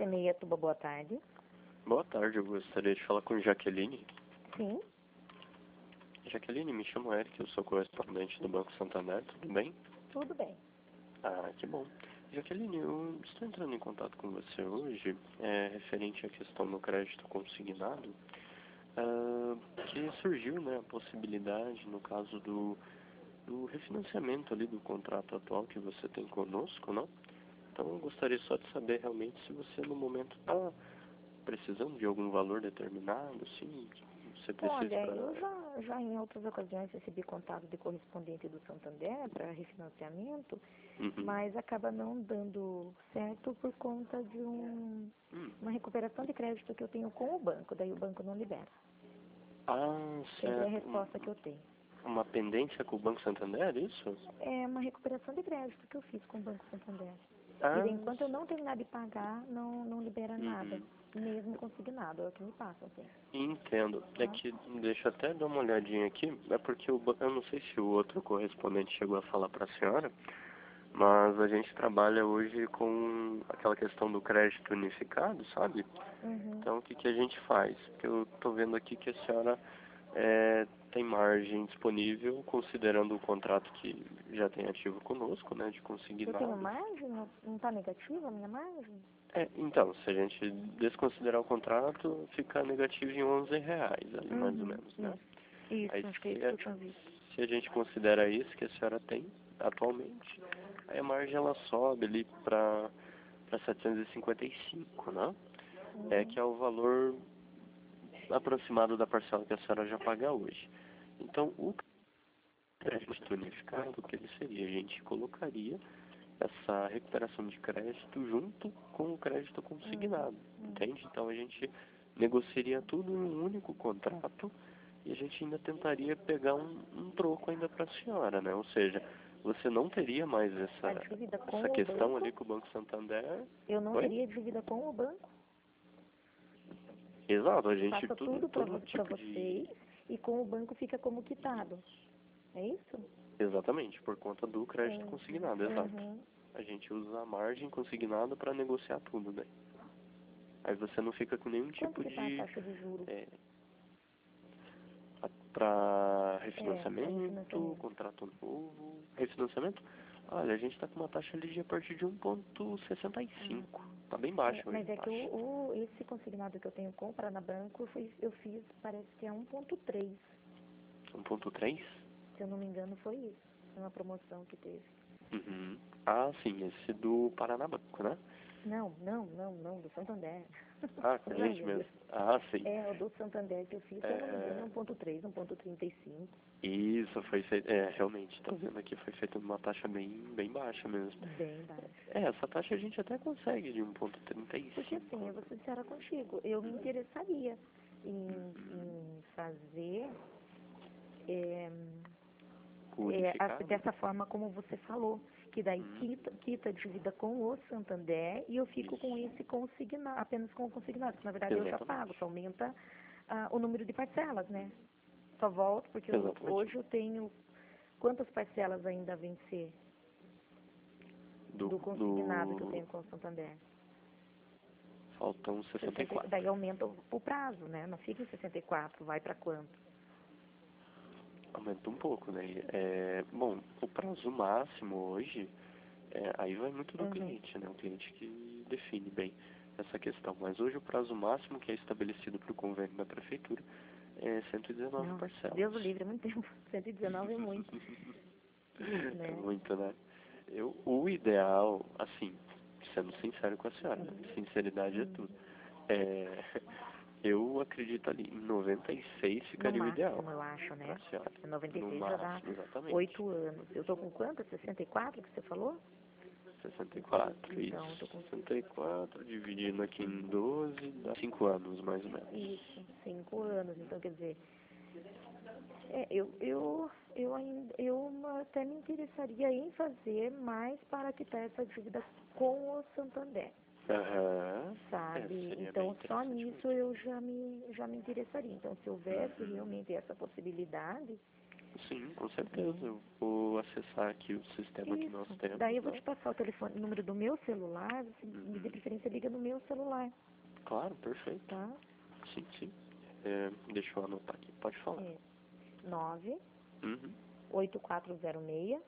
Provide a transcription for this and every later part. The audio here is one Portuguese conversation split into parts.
Semeietuba, boa tarde. Boa tarde, eu gostaria de falar com Jaqueline. Sim, Jaqueline, me chamo Eric, eu sou correspondente do Banco Santander, tudo bem? tudo bem. Ah, que bom. Jaqueline, eu estou entrando em contato com você hoje, referente à questão do crédito consignado, que surgiu, né, a possibilidade, no caso do refinanciamento ali do contrato atual que você tem conosco, não? Então, eu gostaria só de saber realmente se você no momento está precisando de algum valor determinado, sim, que você precisa Olha, para... eu já em outras ocasiões recebi contato de correspondente do Santander para refinanciamento, mas acaba não dando certo por conta de uma recuperação de crédito que eu tenho com o banco, daí o banco não libera. Ah, Essa é a certo. resposta que eu tenho. Uma pendência com o Banco Santander, isso? É uma recuperação de crédito que eu fiz com o Banco Santander. Ah, E enquanto eu não terminar de pagar, não libera nada, uhum. mesmo consignado, é o que me passa, assim. Entendo. É que, deixa eu até dar uma olhadinha aqui, é porque eu não sei se o outro correspondente chegou a falar para a senhora, mas a gente trabalha hoje com aquela questão do crédito unificado, sabe? Uhum. Então, o que que a gente faz? Porque eu estou vendo aqui que a senhora tem margem disponível, considerando o contrato que já tem ativo conosco, né, de Eu consignado. tenho margem? Não está negativa a minha margem? Então, se a gente desconsiderar o contrato, fica negativo em R$ 11 ali, mais ou menos, né? Isso, Aí acho que é isso que eu tinha visto. se a gente considera isso que a senhora tem atualmente, aí a margem ela sobe ali para 755, né? Que é o valor aproximado da parcela que a senhora já paga hoje. Então, o crédito unificado, o que ele seria? A gente colocaria essa recuperação de crédito junto com o crédito consignado, entende? Então a gente negociaria tudo em um único contrato e a gente ainda tentaria pegar um troco ainda para a senhora, né? Ou seja, você não teria mais A dívida com essa o questão banco? ali com o Banco Santander. Eu não Oi? teria dívida com o banco? Exato, a gente Passa tudo para todo tipo vocês e com o banco fica como quitado. É isso? Exatamente, por conta do crédito consignado, exato. Uhum. A gente usa a margem consignada para negociar tudo, né? Aí você não fica com nenhum Quanto tipo que está a de taxa de juros? para Para refinanciamento, refinanciamento. contrato novo, refinanciamento. Olha, a gente está com uma taxa ali de a partir de 1,65. Tá bem baixa hoje Mas é a que taxa. esse consignado que eu tenho com o Paranabanco, eu fiz, parece que é 1,3. 1,3? Se eu não me engano, foi isso. Foi uma promoção que teve. Uhum. Ah, sim, esse do Paranabanco, né? Não, do Santander. Ah, com a Ai, gente meu mesmo. Deus. Ah, sim. O do Santander que eu fiz, se eu não me engano, é 1,3, 1,35. Isso foi feito, realmente, tá vendo aqui, foi feito numa taxa bem baixa mesmo. Bem baixo. Essa taxa a gente até consegue de Porque 1,35. assim, eu vou ser sincera contigo, eu me interessaria em fazer Unificado? dessa forma como você falou, que daí quita a dívida com o Santander e eu fico com esse consignado, apenas com o consignado, que na verdade eu já pago, só aumenta o número de parcelas, né? Só volto, porque hoje eu tenho quantas parcelas ainda a vencer do consignado que eu tenho com o Santander? Faltam 64. Daí aumenta o prazo, né? Não fica em 64, vai para quanto? Aumenta um pouco, né? Bom, o prazo máximo hoje, aí vai muito do cliente, né? O cliente que define bem essa questão. Mas hoje o prazo máximo que é estabelecido para o convênio da prefeitura é 119 Não, parcelas. Deus o livre, é muito tempo. 119 é muito. É muito, né? O ideal, assim, sendo sincero com a senhora, né? Sinceridade é tudo. Eu acredito ali em 96 No ficaria o ideal. máximo, eu acho, né? Pra senhora. 96 No já dá máximo, exatamente. 8 anos. Eu tô com quanto? 64 que você falou? 64, Então, eu tô isso. com 64, dividindo aqui em 12, dá 5 anos, mais ou menos. isso, 5 anos. Então, quer dizer, eu até me interessaria em fazer mais para quitar essa dívida com o Santander, Aham. sabe? Seria bem Então, só interessante nisso mesmo. eu já me interessaria. Então, se houvesse realmente essa possibilidade, Sim, com certeza. Eu vou acessar aqui o sistema que nós temos. Daí eu vou te passar o número do meu celular, você de preferência liga no meu celular. Claro, perfeito. Tá? Sim, sim. Deixa eu anotar aqui. Pode falar. 9 Uhum. 8406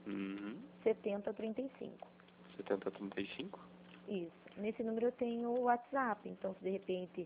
7035. 7035? Isso. Nesse número eu tenho o WhatsApp, então se de repente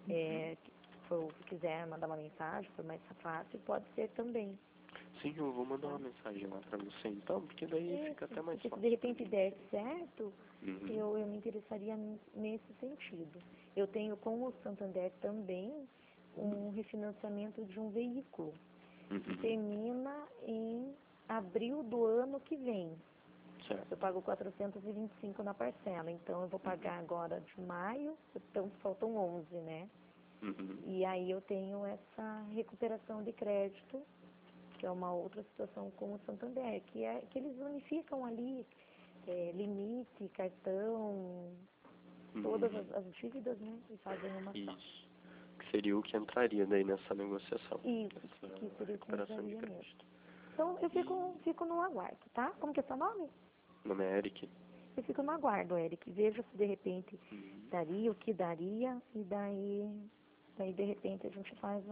quiser mandar uma mensagem, for mais fácil, pode ser também. Sim, eu vou mandar uma mensagem lá pra você então, porque daí fica até mais porque fácil. Se de repente der certo, Uhum. eu me interessaria nesse sentido. Eu tenho com o Santander também um refinanciamento de um veículo. Que termina em abril do ano que vem. Certo. Eu pago 425 na parcela, então eu vou pagar agora de maio, então faltam 11, né? E aí eu tenho essa recuperação de crédito, que é uma outra situação com o Santander, que é que eles unificam ali limite, cartão, todas as dívidas, né? E fazem uma só. Isso. Que seria o que entraria daí nessa negociação. Isso, que seria o que entraria mesmo. Então eu fico no aguardo, tá? Como que é seu nome? Meu nome é Eric. Eu fico no aguardo, Eric. Veja se de repente daria, o que daria, e daí de repente a gente faz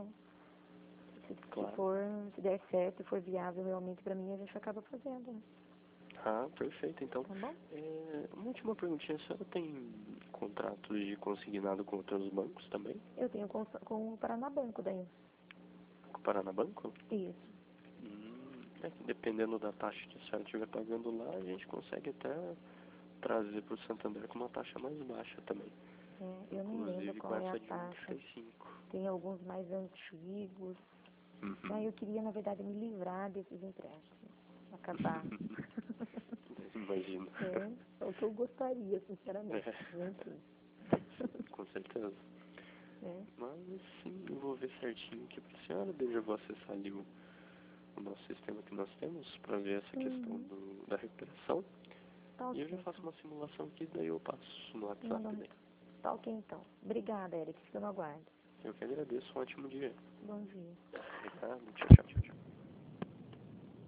se der certo, se for viável realmente pra mim, a gente acaba fazendo, né? Ah, perfeito. Então, Tá bom? Uma última perguntinha. A senhora tem contratos de consignado com outros bancos também? Eu tenho com o Paranabanco daí. Com o Paranabanco? Isso. É que dependendo da taxa que a senhora estiver pagando lá, a gente consegue até trazer para o Santander com uma taxa mais baixa também. Eu não lembro qual é a taxa. 35. Tem alguns mais antigos. Daí eu queria, na verdade, me livrar desses empréstimos. Acabar. Imagino. É o que eu gostaria, sinceramente. Enfim. Com certeza. Mas sim, eu vou ver certinho aqui para a senhora. Daí eu vou acessar ali o nosso sistema que nós temos para ver essa questão da recuperação. Tá, e eu já faço uma simulação aqui, daí eu passo no WhatsApp. Daí. Tá ok, então. Obrigada, Eric. Fica no aguardo. Eu que agradeço. Um ótimo dia. Bom dia. Obrigado. Tchau, tchau.